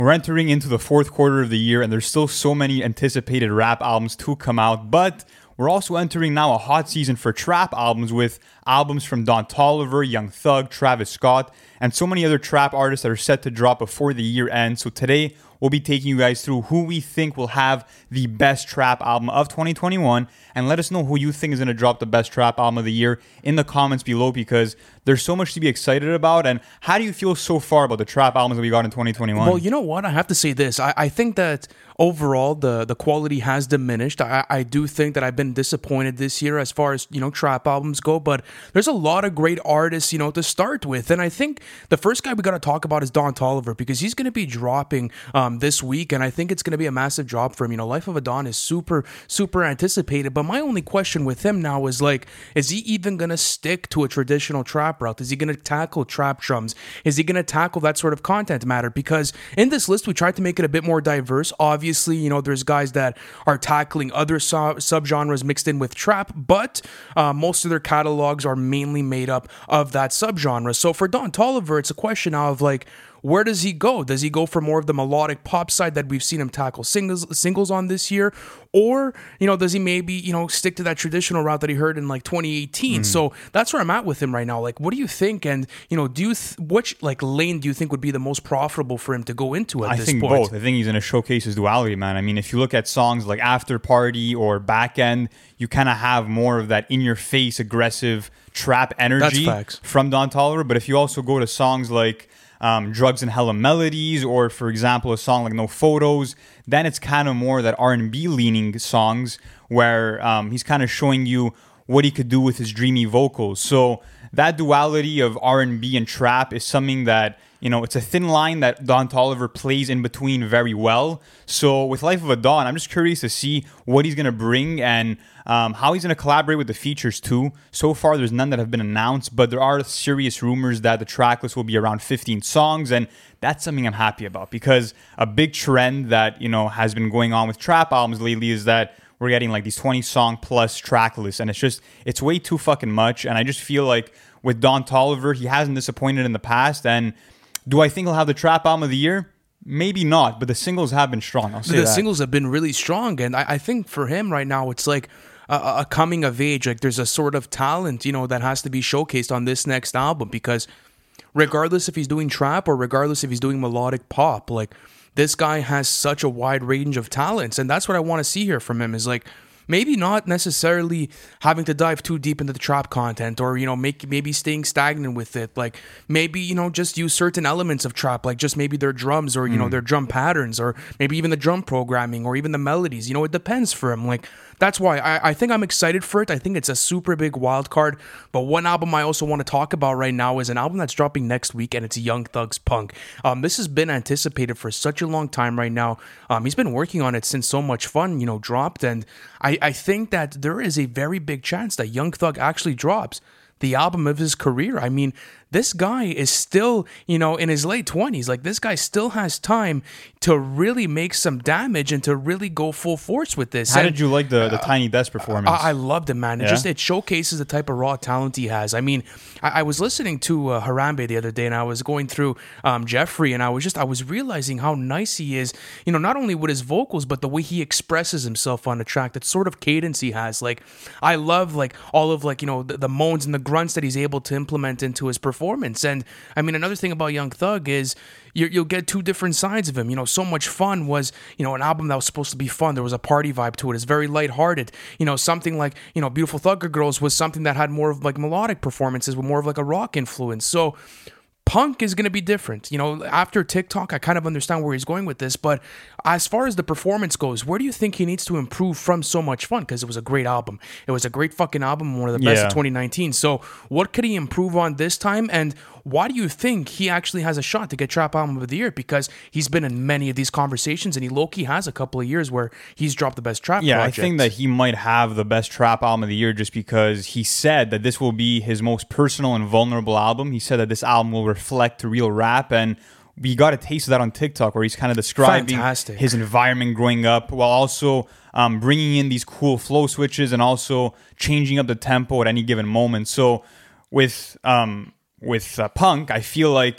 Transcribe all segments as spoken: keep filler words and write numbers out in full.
We're entering into the fourth quarter of the year, and there's still so many anticipated rap albums to come out, but we're also entering now a hot season for trap albums with albums from Don Toliver, Young Thug, Travis Scott, and so many other trap artists that are set to drop before the year ends. So today, we'll be taking you guys through who we think will have the best trap album of twenty twenty-one, and let us know who you think is going to drop the best trap album of the year in the comments below, because there's so much to be excited about. And how do you feel so far about the trap albums that we got in twenty twenty-one? Well, you know what? I have to say this. I, I think that overall the the quality has diminished. I, I do think that I've been disappointed this year as far as, you know, trap albums go, but there's a lot of great artists, you know, to start with. And I think the first guy we got to talk about is Don Toliver, because he's going to be dropping um, this week, and I think it's going to be a massive drop for him. You know, Life of a Don is super, super anticipated, but my only question with him now is, like, is he even going to stick to a traditional trap route? Is he going to tackle trap drums? Is he going to tackle that sort of content matter? Because in this list, we tried to make it a bit more diverse. Obviously, you know, there's guys that are tackling other sub- subgenres mixed in with trap, but uh, most of their catalogs are mainly made up of that subgenre. So for Don Toliver, it's a question of, like, where does he go? Does he go for more of the melodic pop side that we've seen him tackle singles singles on this year? Or, you know, does he maybe, you know, stick to that traditional route that he heard in like twenty eighteen? Mm. So that's where I'm at with him right now. Like, what do you think? And, you know, do you, th- which like lane do you think would be the most profitable for him to go into at I this think point? both. I think he's going to showcase his duality, man. I mean, if you look at songs like After Party or Back End, you kind of have more of that in-your-face, aggressive trap energy from Don Toliver. But if you also go to songs like Um, Drugs and Hella Melodies, or for example a song like No Photos, then it's kind of more that R and B leaning songs where um, he's kind of showing you what he could do with his dreamy vocals. So that duality of R and B and trap is something that, you know, it's a thin line that Don Toliver plays in between very well. So with Life of a Don, I'm just curious to see what he's going to bring and um, how he's going to collaborate with the features too. So far, there's none that have been announced, but there are serious rumors that the track list will be around fifteen songs, and that's something I'm happy about, because a big trend that, you know, has been going on with trap albums lately is that we're getting like these twenty song plus track lists, and it's just, it's way too fucking much. And I just feel like with Don Toliver, he hasn't disappointed in the past. And do I think he'll have the trap album of the year? Maybe not, but the singles have been strong. I'll say the that. singles have been really strong, and I, I think for him right now, it's like a, a coming of age. Like, there's a sort of talent, you know, that has to be showcased on this next album, because regardless if he's doing trap or regardless if he's doing melodic pop, like, this guy has such a wide range of talents, and that's what I want to see here from him, is like, maybe not necessarily having to dive too deep into the trap content, or, you know, make maybe staying stagnant with it. Like, maybe, you know, just use certain elements of trap, like just maybe their drums, or, you mm. know, their drum patterns, or maybe even the drum programming, or even the melodies. You know, it depends for him. Like, that's why I, I think I'm excited for it. I think it's a super big wild card. But one album I also want to talk about right now is an album that's dropping next week, and it's Young Thug's Punk. Um, this has been anticipated for such a long time right now. Um, he's been working on it since So Much Fun, you know, dropped, and I, I think that there is a very big chance that Young Thug actually drops the album of his career. I mean, this guy is still, you know, in his late twenties. Like, this guy still has time to really make some damage and to really go full force with this. How and, did you like the, the uh, Tiny Desk performance? I, I loved it, man. It yeah? just, it showcases the type of raw talent he has. I mean, I, I was listening to uh, Harambe the other day, and I was going through um, Jeffrey, and I was just, I was realizing how nice he is, you know, not only with his vocals, but the way he expresses himself on the track, that sort of cadence he has. Like, I love, like, all of, like, you know, the, the moans and the grunts that he's able to implement into his performance. And I mean, another thing about Young Thug is you, you'll get two different sides of him. You know, So Much Fun was, you know, an album that was supposed to be fun. There was a party vibe to it. It's very lighthearted. You know, something like, you know, Beautiful Thugger Girls was something that had more of like melodic performances with more of like a rock influence. So Punk is going to be different. You know, after TikTok, I kind of understand where he's going with this, but as far as the performance goes, where do you think he needs to improve from So Much Fun? Because it was a great album. It was a great fucking album, one of the best yeah. of twenty nineteen. So what could he improve on this time? And why do you think he actually has a shot to get Trap Album of the Year? Because he's been in many of these conversations, and he low-key has a couple of years where he's dropped the best trap Yeah, project. I think that he might have the best Trap Album of the Year just because he said that this will be his most personal and vulnerable album. He said that this album will reflect real rap, and we got a taste of that on TikTok where he's kind of describing Fantastic. his environment growing up while also um, bringing in these cool flow switches and also changing up the tempo at any given moment. So with... Um, With uh, Punk, I feel like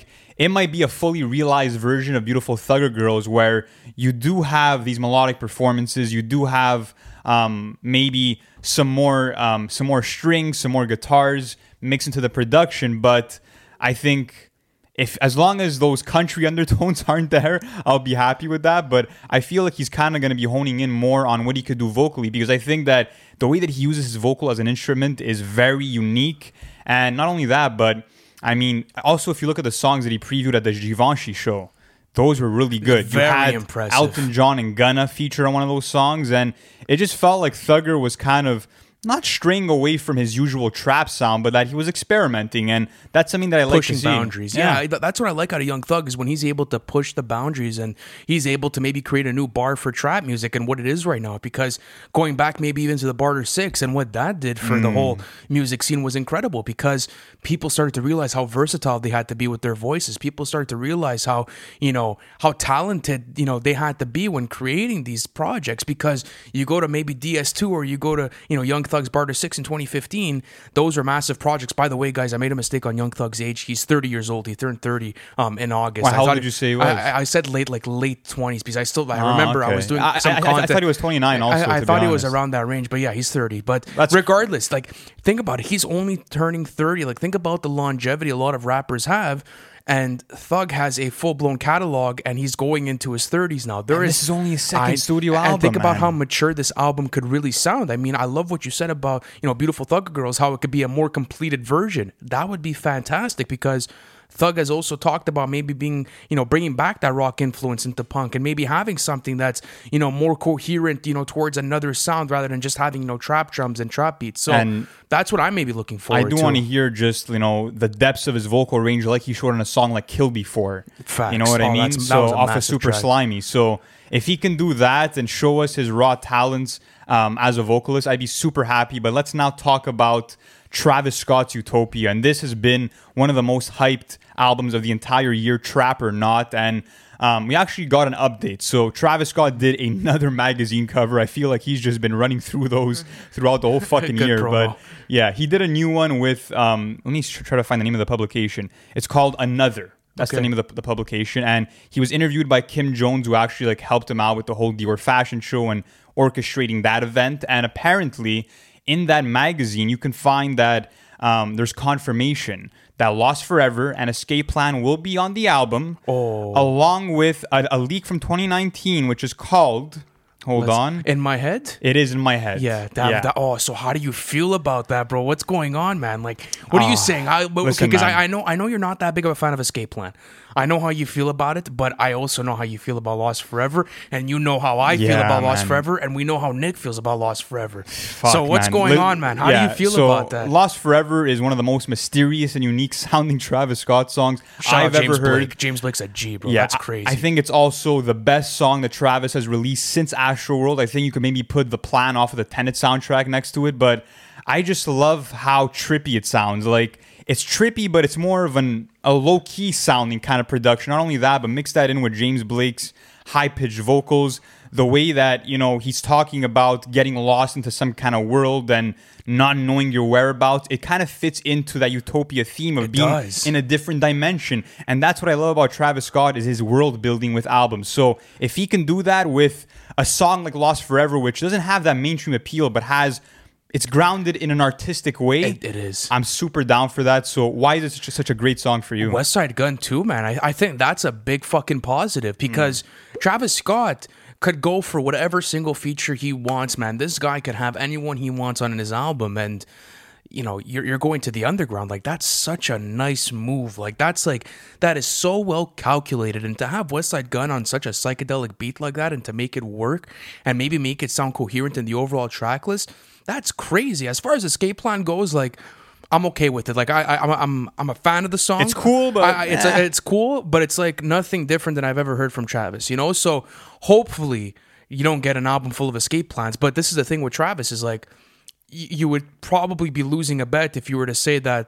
it might be a fully realized version of Beautiful Thugger Girls, where you do have these melodic performances, you do have um, maybe some more um, some more strings, some more guitars mixed into the production. But I think if as long as those country undertones aren't there, I'll be happy with that. But I feel like he's kind of going to be honing in more on what he could do vocally, because I think that the way that he uses his vocal as an instrument is very unique. And not only that, but I mean, also if you look at the songs that he previewed at the Givenchy show, those were really good. Very you had impressive. Elton John and Gunna feature on one of those songs, and it just felt like Thugger was kind of not straying away from his usual trap sound, but that he was experimenting, and that's something that I like pushing to see. boundaries. Yeah. yeah, that's what I like out of Young Thug, is when he's able to push the boundaries and he's able to maybe create a new bar for trap music and what it is right now. Because going back maybe even to the Barter Six and what that did for mm. the whole music scene was incredible, because people started to realize how versatile they had to be with their voices. People started to realize how, you know, how talented, you know, they had to be when creating these projects. Because you go to maybe D S two or you go to, you know, Young Thug's Barter Six in twenty fifteen, those are massive projects. By the way, guys, I made a mistake on Young Thug's age. He's thirty years old. He turned thirty um, in August. Wow, how old did you say he was? I, I said late, like late twenties, because I still I remember oh, okay. I was doing I, some I, content. I thought he was twenty-nine. Also, I, I to thought be he was honest. around that range, but yeah, he's thirty. But That's regardless, like think about it. He's only turning thirty. Like think about the longevity a lot of rappers have. And Thug has a full-blown catalog, and he's going into his thirties now. There and is this is only his second I, studio album. And think about man. how mature this album could really sound. I mean, I love what you said about, you know, Beautiful Thugger Girls, how it could be a more completed version. That would be fantastic, because Thug has also talked about maybe being, you know, bringing back that rock influence into punk and maybe having something that's, you know, more coherent, you know, towards another sound rather than just having, you know, trap drums and trap beats. So and that's what I may be looking forward to. I do want to hear just, you know, the depths of his vocal range like he showed on a song like Kill Before. Facts. You know what oh, I mean? So off of Super track. Slimy. So if he can do that and show us his raw talents um, as a vocalist, I'd be super happy. But let's now talk about Travis Scott's Utopia. And this has been one of the most hyped albums of the entire year, trap or not. And um, we actually got an update. So Travis Scott did another magazine cover. I feel like he's just been running through those throughout the whole fucking year. Promo. But yeah, he did a new one with, um, let me try to find the name of the publication. It's called Another. That's okay. the name of the, the publication. And he was interviewed by Kim Jones, who actually like helped him out with the whole Dior fashion show and orchestrating that event. And apparently in that magazine, you can find that um, there's confirmation that Lost Forever and Escape Plan will be on the album, oh. along with a, a leak from twenty nineteen, which is called... Hold Let's, on. In my head? It is in my head. Yeah, that, yeah. That, oh, so how do you feel about that, bro? What's going on, man? Like, what are oh, you saying? I, okay, because I, I know I know you're not that big of a fan of Escape Plan. I know how you feel about it, but I also know how you feel about Lost Forever, and you know how I yeah, feel about man. Lost Forever, and we know how Nick feels about Lost Forever. Fuck, so what's man. going Li- on, man? How yeah, do you feel so about that? Lost Forever is one of the most mysterious and unique sounding Travis Scott songs Shout I've out James ever heard. Blake. James Blake's a G, bro. Yeah, That's crazy. I, I think it's also the best song that Travis has released since Astroworld. I think you could maybe put The Plan off of the Tenet soundtrack next to it, but I just love how trippy it sounds. Like, it's trippy, but it's more of an a low-key sounding kind of production. Not only that, but mix that in with James Blake's high-pitched vocals, the way that, you know, he's talking about getting lost into some kind of world and not knowing your whereabouts. It kind of fits into that utopia theme of it being does. in a different dimension. And that's what I love about Travis Scott, is his world building with albums. So if he can do that with a song like Lost Forever, which doesn't have that mainstream appeal, but has... it's grounded in an artistic way. It, it is. I'm super down for that. So why is it such a, such a great song for you? West Side Gun too, man. I, I think that's a big fucking positive, because mm. Travis Scott could go for whatever single feature he wants, man. This guy could have anyone he wants on his album, and you know, you're you're going to the underground. Like, that's such a nice move. Like, that's like, that is so well calculated. And to have West Side Gun on such a psychedelic beat like that, and to make it work and maybe make it sound coherent in the overall track list, that's crazy. As far as Escape Plan goes, like, I'm okay with it. Like, I, I I'm I'm I'm a fan of the song. It's cool, but I, it's eh. a, it's cool, but it's like nothing different than I've ever heard from Travis. You know, so hopefully you don't get an album full of Escape Plans. But this is the thing with Travis, is like, y- you would probably be losing a bet if you were to say that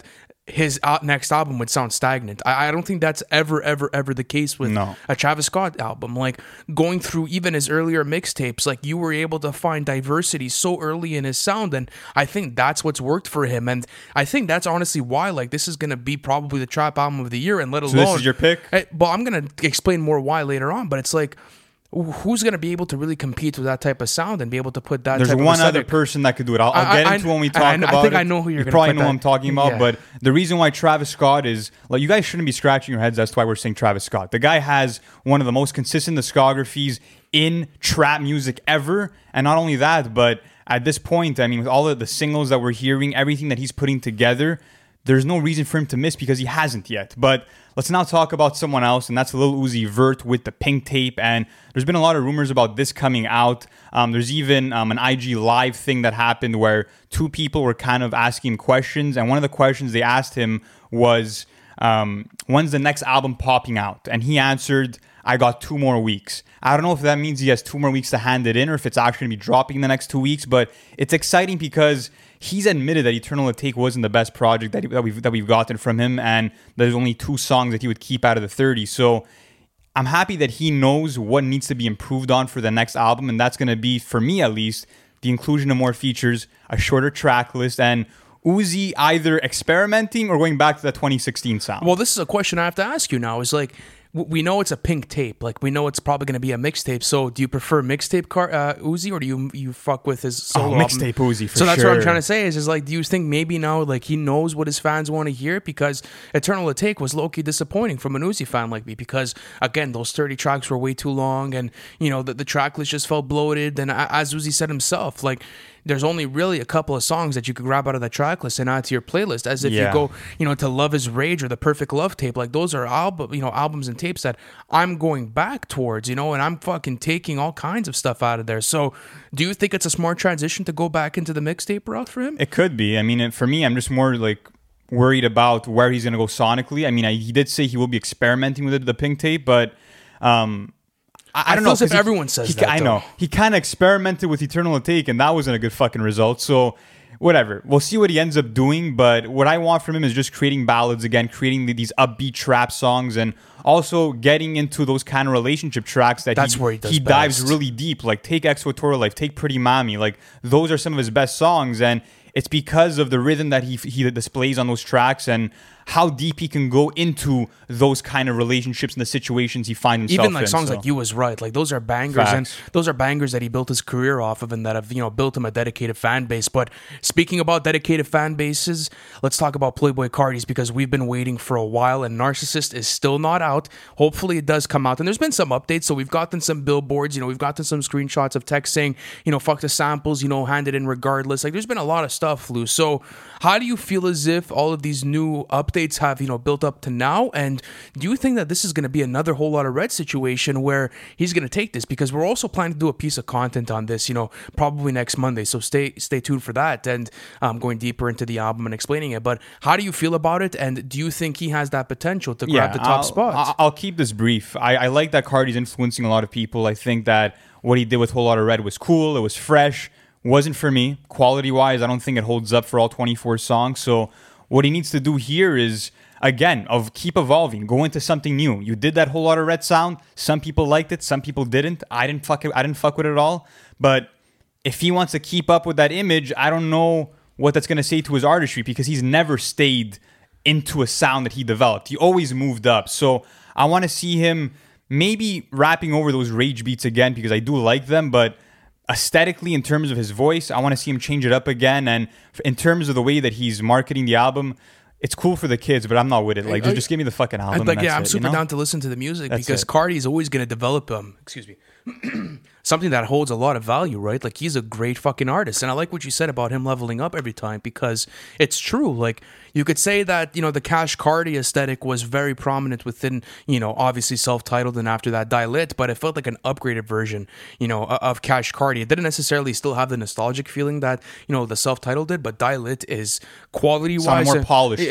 his next album would sound stagnant. I, I don't think that's ever, ever, ever the case with no. a Travis Scott album. Like, going through even his earlier mixtapes, like, you were able to find diversity so early in his sound, and I think that's what's worked for him. And I think that's honestly why, like, this is going to be probably the trap album of the year, and let alone... So this is your pick? I, well, I'm going to explain more why later on, but it's like, who's going to be able to really compete with that type of sound and be able to put that There's type of one aesthetic? other person that could do it. I'll, I'll I, get I, into when we talk I, I, about I think it. I know who you're you going to probably put know that. what I'm talking about, Yeah. but the reason why Travis Scott is... Like, you guys shouldn't be scratching your heads as to why we're saying Travis Scott. The guy has one of the most consistent discographies in trap music ever, and not only that, but at this point, I mean, with all of the singles that we're hearing, everything that he's putting together, there's no reason for him to miss because he hasn't yet. But let's now talk about someone else, and that's Lil Uzi Vert with the Pink Tape. And there's been a lot of rumors about this coming out. Um, there's even um, an I G Live thing that happened where two people were kind of asking questions, and one of the questions they asked him was, um, when's the next album popping out? And he answered, I got two more weeks. I don't know if that means he has two more weeks to hand it in or if it's actually going to be dropping in the next two weeks, but it's exciting because he's admitted that Eternal Atake wasn't the best project that, he, that we've that we've gotten from him, and there's only two songs that he would keep out of the thirty. So I'm happy that he knows what needs to be improved on for the next album, and that's going to be, for me at least, the inclusion of more features, a shorter track list, and Uzi either experimenting or going back to the twenty sixteen sound. Well, this is a question I have to ask you now. Is like, we know it's a Pink Tape. Like, we know it's probably going to be a mixtape. So, do you prefer mixtape car uh, Uzi, or do you you fuck with his solo oh, mixtape Uzi for So that's sure. what I'm trying to say. Is is like, do you think maybe now, like, he knows what his fans want to hear? Because Eternal Atake was low key disappointing from an Uzi fan like me. Because again, those thirty tracks were way too long, and you know the the track list just felt bloated. And as Uzi said himself, like, there's only really a couple of songs that you could grab out of that track list and add to your playlist. As if yeah. you go, you know, to Love Is Rage or the Perfect Love tape. Like, those are album, you know, albums and tapes that I'm going back towards, you know, and I'm fucking taking all kinds of stuff out of there. So, do you think it's a smart transition to go back into the mixtape route for him? It could be. I mean, it, for me, I'm just more like worried about where he's going to go sonically. I mean, I, he did say he will be experimenting with it, the Pink Tape, but um, I, I, I don't feel know. as if he, everyone says he, that. I though. know. He kind of experimented with Eternal Atake, and that wasn't a good fucking result. So, whatever. We'll see what he ends up doing, but what I want from him is just creating ballads again, creating these upbeat trap songs, and also getting into those kind of relationship tracks that That's he, where he, does he dives best. really deep. Like, take Equatorial Life, take Pretty Mami. Like, those are some of his best songs, and it's because of the rhythm that he he displays on those tracks and how deep he can go into those kind of relationships and the situations he finds himself in. Even like in, songs so. like You Was Right, like those are bangers, Facts. and those are bangers that he built his career off of, and that have, you know, built him a dedicated fan base. But speaking about dedicated fan bases, let's talk about Playboi Carti's, because we've been waiting for a while, and Narcissist is still not out. Hopefully it does come out, and there's been some updates. So we've gotten some billboards, you know, we've gotten some screenshots of text saying, you know, fuck the samples, you know, hand it in regardless. Like, there's been a lot of stuff, Lou. So how do you feel as if all of these new updates have, you know, built up to now? And do you think that this is going to be another Whole Lotta Red situation where he's going to take this? Because we're also planning to do a piece of content on this, you know, probably next Monday. So stay stay tuned for that, and um, going deeper into the album and explaining it. But how do you feel about it? And do you think he has that potential to grab yeah, the top I'll, spot? I'll keep this brief. I, I like that Carti's influencing a lot of people. I think that what he did with Whole Lotta Red was cool. It was fresh. Wasn't for me. Quality-wise, I don't think it holds up for all twenty-four songs. So what he needs to do here is, again, of keep evolving, go into something new. You did that Whole Lotta Red sound. Some people liked it, some people didn't. I didn't fuck it. I didn't fuck with it at all. But if he wants to keep up with that image, I don't know what that's going to say to his artistry, because he's never stayed into a sound that he developed. He always moved up. So I want to see him maybe rapping over those rage beats again, because I do like them, but aesthetically, in terms of his voice, I want to see him change it up again. And in terms of the way that he's marketing the album, it's cool for the kids, but I'm not with it. Like, just, just give me the fucking album. Like, yeah, I'm it, super you know? down to listen to the music, That's because it. Carti is always going to develop um, excuse me, something that holds a lot of value, right? Like, he's a great fucking artist, and I like what you said about him leveling up every time, because it's true. Like, you could say that, you know, the Cash Carti aesthetic was very prominent within, you know, obviously self-titled and after that Die Lit, but it felt like an upgraded version, you know, of Cash Carti. It didn't necessarily still have the nostalgic feeling that, you know, the self-titled did, but Die Lit is quality-wise more polished, It,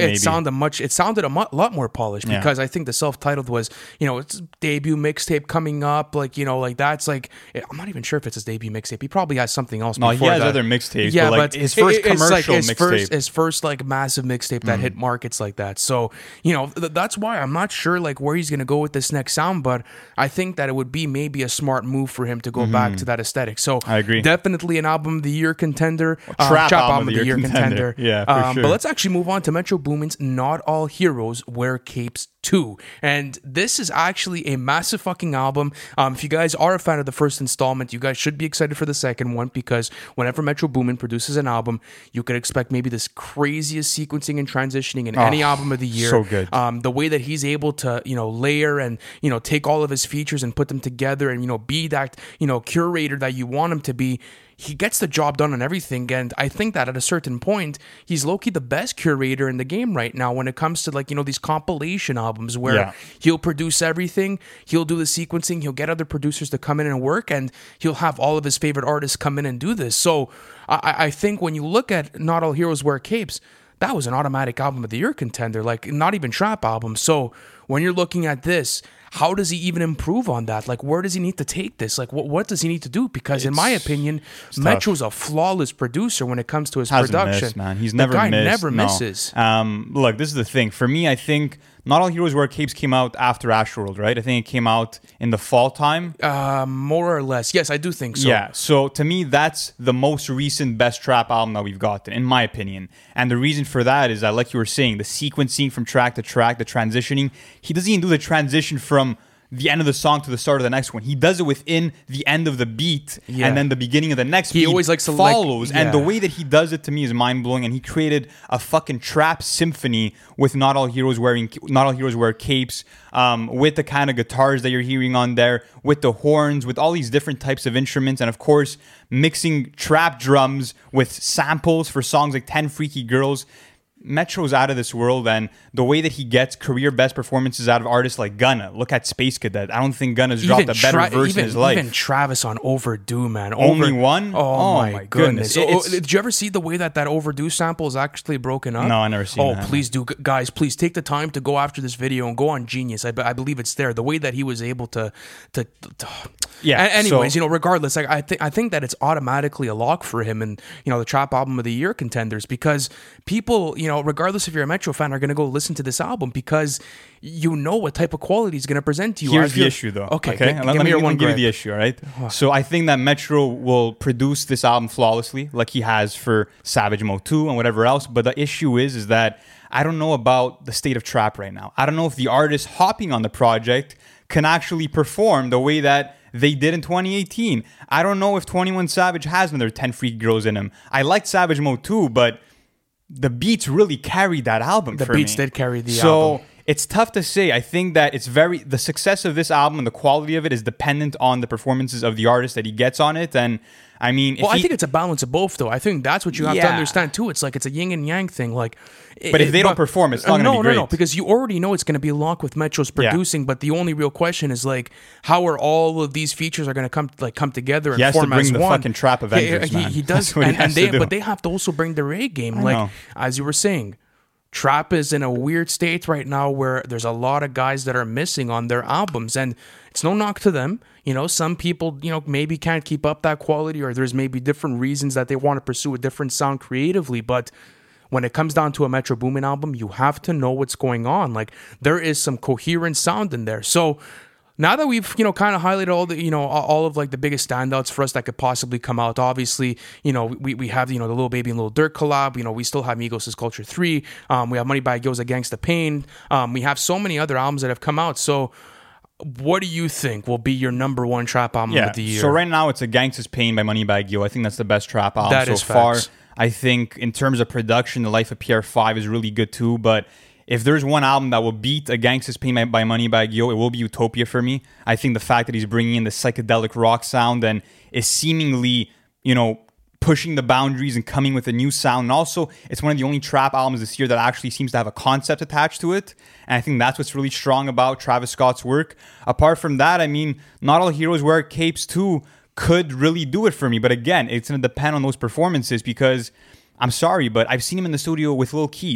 it maybe. sounded much. It sounded a mu- lot more polished Yeah. because I think the self-titled was, you know, it's debut mixtape coming up. Like, you know, like that's like I'm not even sure if it's his debut mixtape. He probably has something else. No, before he has that. other mixtapes. Yeah, but, like, but his first it, it's like commercial his mixtape. first, his first like massive mixtape that mm. hit markets like that. So you know, th- that's why I'm not sure like where he's gonna go with this next sound. But I think that it would be maybe a smart move for him to go mm-hmm. back to that aesthetic. So I agree. Definitely an album of the year contender. Uh, trap, trap album, album of the year, year contender. contender. Yeah, for um, sure. But let's actually move on to Metro Boomin's Not All Heroes Wear Capes two. And this is actually a massive fucking album. Um, if you guys are a fan of the first installment, you guys should be excited for the second one because whenever Metro Boomin produces an album, you could expect maybe this craziest sequencing and transitioning in oh, any album of the year. So good. Um, the way that he's able to, you know, layer and, you know, take all of his features and put them together and, you know, be that, you know, curator that you want him to be. He gets the job done on everything, and I think that at a certain point, he's low-key the best curator in the game right now when it comes to, like, you know, these compilation albums where yeah. he'll produce everything, he'll do the sequencing, he'll get other producers to come in and work, and he'll have all of his favorite artists come in and do this. So I, I think when you look at Not All Heroes Wear Capes, that was an automatic album of the year contender, like not even trap album. So when you're looking at this, how does he even improve on that? Like, where does he need to take this? Like, what what does he need to do? Because it's, in my opinion, Metro's tough. a flawless producer when it comes to his Hasn't production. Missed, man. He's the never guy missed. never no. misses. Um, look, this is the thing. For me, I think Not All Heroes Wear Capes came out after Astroworld, right? I think it came out in the fall time. Uh, more or less. Yes, I do think so. Yeah. So to me, that's the most recent best trap album that we've gotten, in my opinion. And the reason for that is that, like you were saying, the sequencing from track to track, the transitioning. He doesn't even do the transition from the end of the song to the start of the next one. He does it within the end of the beat yeah. and then the beginning of the next he beat always likes to follows. Like, yeah. And the way that he does it to me is mind-blowing. And he created a fucking trap symphony with Not All Heroes Wearing Not All Heroes Wear Capes, um, with the kind of guitars that you're hearing on there, with the horns, with all these different types of instruments, and of course, mixing trap drums with samples for songs like ten Freaky Girls. Metro's out of this world, and the way that he gets career best performances out of artists like Gunna. Look at Space Cadet. I don't think Gunna's dropped even a better tra- verse even, in his life. Even Travis on Overdue, man. Over- Only one? Oh, oh my, my goodness. goodness. Oh, did you ever see the way that that Overdue sample is actually broken up? No, I never seen oh, that. Oh, please do. Guys, please take the time to go after this video and go on Genius. I, be- I believe it's there. The way that he was able to... to, to yeah. A- anyways, so, you know, regardless, like, I, th- I think that it's automatically a lock for him and, you know, the Trap Album of the Year contenders because people, you know, regardless if you're a Metro fan, are going to go listen to this album because you know what type of quality he's going to present to you. Here's the issue, though. Okay, okay? G- let, give let me your me one give grade. you the issue, all right? So I think that Metro will produce this album flawlessly, like he has for Savage Mode two and whatever else. But the issue is, is that I don't know about the state of trap right now. I don't know if the artists hopping on the project can actually perform the way that they did in twenty eighteen. I don't know if twenty-one Savage has another ten Freaky Girls in him. I liked Savage Mode two, but the beats really carried that album the for me. The beats did carry the so, album. So it's tough to say. I think that it's very... The success of this album and the quality of it is dependent on the performances of the artist that he gets on it. And I mean... Well, he, I think it's a balance of both, though. I think that's what you have yeah. to understand, too. It's like it's a yin and yang thing. Like, But it, if they but, don't perform, it's not uh, going to no, be great. No, no, because you already know it's going to be a lock with Metro's producing, yeah. but the only real question is, like, how are all of these features are going to come like come together and he has form to bring as the one. fucking Trap Avengers, he, he, man. he does, and, and, and they, do. but they have to also bring their A game. I like, know. as you were saying, Trap is in a weird state right now where there's a lot of guys that are missing on their albums, and it's no knock to them. You know, some people, you know, maybe can't keep up that quality, or there's maybe different reasons that they want to pursue a different sound creatively, but when it comes down to a Metro Boomin album, you have to know what's going on. Like, there is some coherent sound in there. So now that we've, you know, kind of highlighted all the, you know, all of like the biggest standouts for us that could possibly come out, obviously, you know, we, we have, you know, the Lil Baby and Lil Durk collab, you know, we still have Migos' Culture three, um, we have Moneybagg Yo's Gangsta Pain, um, we have so many other albums that have come out, so what do you think will be your number one trap album yeah, of the year? So right now it's a Gangsta's Pain by Moneybagg Yo. I think that's the best trap album that so is far. Facts. I think in terms of production, The Life of P R five is really good too, but if there's one album that will beat A Gangsta's Pain by, by Moneybagg Yo, it will be Utopia for me. I think the fact that he's bringing in the psychedelic rock sound and is seemingly, you know, pushing the boundaries and coming with a new sound. And also, it's one of the only trap albums this year that actually seems to have a concept attached to it. And I think that's what's really strong about Travis Scott's work. Apart from that, I mean, Not All Heroes Wear Capes too could really do it for me. But again, it's going to depend on those performances because, I'm sorry, but I've seen him in the studio with Lil Keed.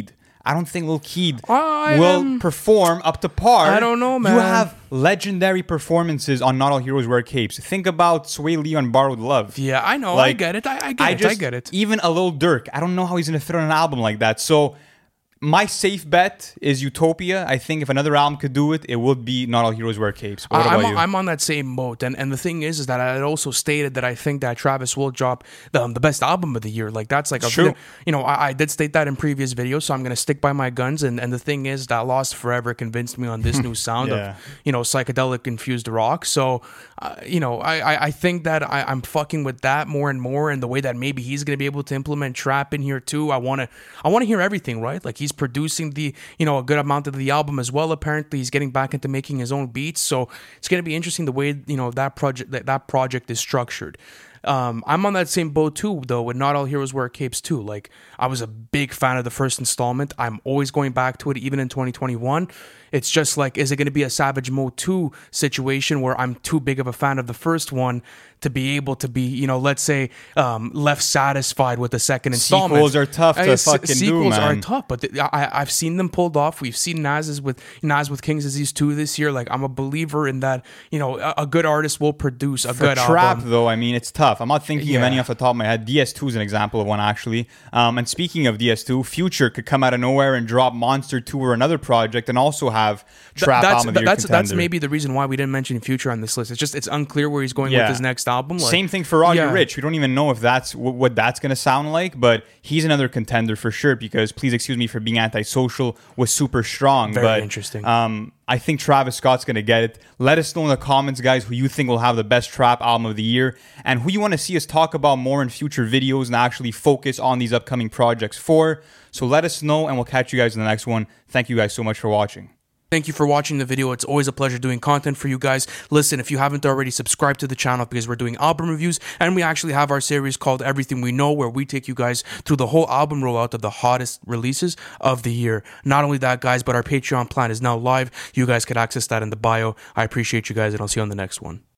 I don't think Lil Keed I will am, perform up to par. I don't know, man. You have legendary performances on Not All Heroes Wear Capes. Think about Sway Lee on Borrowed Love. Yeah, I know. Like, I get it. I, I get I it. Just, I get it. Even a Lil Durk, I don't know how he's going to fit on an album like that. So my safe bet is Utopia. I think if another album could do it, it would be Not All Heroes Wear Capes. What I'm, about you? I'm on that same boat. And and the thing is, is that I had also stated that I think that Travis will drop the, um, the best album of the year. Like, that's like a true. You know, I, I did state that in previous videos, so I'm going to stick by my guns. And, and the thing is that Lost Forever convinced me on this new sound yeah. of, you know, psychedelic infused rock. So, uh, you know, I, I, I think that I, I'm fucking with that more and more. And the way that maybe he's going to be able to implement trap in here too. I want to I want to hear everything, right? Like, he's producing the you know, a good amount of the album as well. Apparently, he's getting back into making his own beats, so it's going to be interesting the way, you know, that project that, that project is structured. Um, I'm on that same boat too, though, with Not All Heroes Wear Capes too. Like, I was a big fan of the first installment. I'm always going back to it, even in twenty twenty-one. It's just like, is it going to be a Savage Mode two situation where I'm too big of a fan of the first one to be able to be, you know, let's say, um, left satisfied with the second installment? Sequels are tough to uh, fucking sequels do, man. Sequels are tough, but the, I, I've seen them pulled off. We've seen Nas's with Nas with King's Disease two this year. Like, I'm a believer in that, you know, a, a good artist will produce a For good trap, album. though, I mean, it's tough. I'm not thinking Yeah. of any off the top of my head. D S two is an example of one, actually. Um, and speaking of D S two, Future could come out of nowhere and drop Monster two or another project and also have trap that's, album of the year that's, contender. That's maybe the reason why we didn't mention Future on this list. It's just, it's unclear where he's going Yeah. with his next album. Like, Same thing for Roddy yeah. Ricch. We don't even know if that's w- what that's going to sound like, but he's another contender for sure because Please Excuse Me for Being Antisocial was super strong. Very but, interesting. Um, I think Travis Scott's going to get it. Let us know in the comments, guys, who you think will have the best trap album of the year and who you want to see us talk about more in future videos and actually focus on these upcoming projects for. So let us know, and we'll catch you guys in the next one. Thank you guys so much for watching. Thank you for watching the video. It's always a pleasure doing content for you guys. Listen, if you haven't already, subscribe to the channel because we're doing album reviews, and we actually have our series called Everything We Know, where we take you guys through the whole album rollout of the hottest releases of the year. Not only that, guys, but our Patreon plan is now live. You guys can access that in the bio. I appreciate you guys, and I'll see you on the next one.